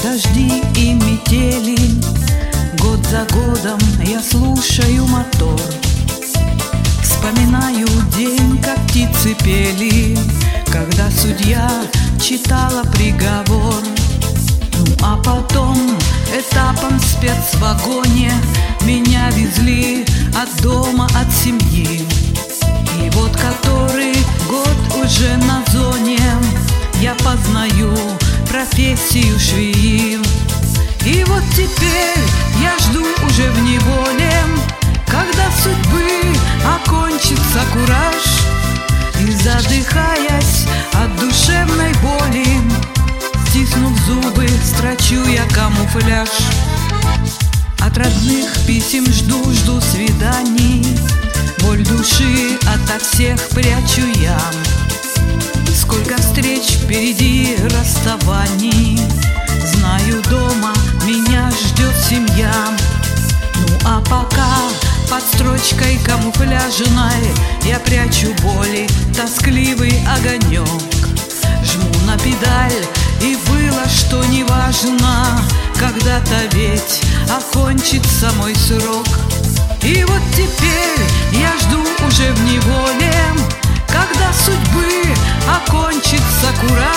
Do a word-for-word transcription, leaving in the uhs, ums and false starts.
дожди и метели, год за годом я слушаю мотор. Вспоминаю день, как птицы пели, когда судья читала приговор. Ну а потом этапом в спецвагоне меня везли от дома, от семьи. И вот который год уже на зоне я познаю профессию швеи. И вот теперь я жду уже в неволе, когда судьбы окончится кураж. И задыхаясь от душевной боли, стиснув зубы, строчу я камуфляж. От родных писем жду, жду свиданий, боль души ото всех прячу я. Сколько встреч впереди, расставаний, знаю, дома меня ждет семья. Ну а пока под строчкой камуфляжной я прячу боли, тоскливый огонек. Жму на педаль, и было, что неважно, когда-то ведь окончится мой срок. И вот теперь я жду уже в неволе, когда судьбы окончится кураж.